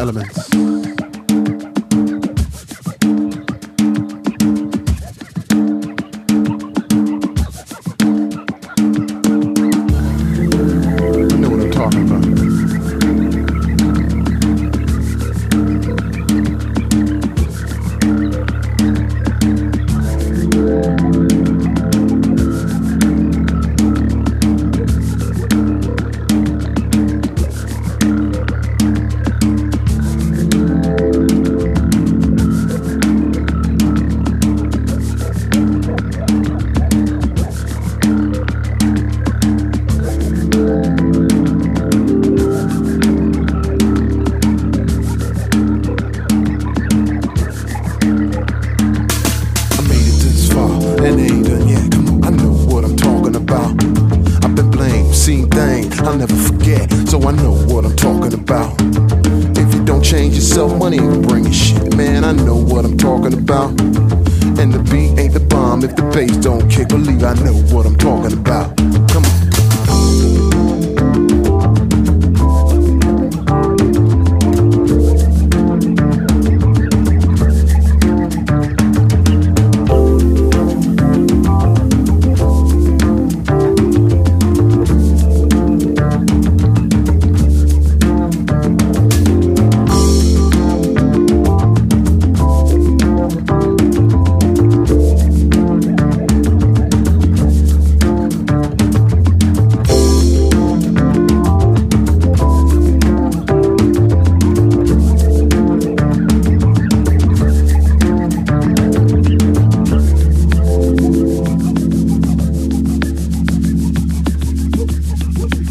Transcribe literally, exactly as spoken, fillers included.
Elements. I'll never forget, so I know what I'm talking about. If you don't change yourself, money ain't bringing shit, man, I know what I'm talking about. And the beat ain't the bomb if the bass don't kick, believe I know what I'm talking about. Come on.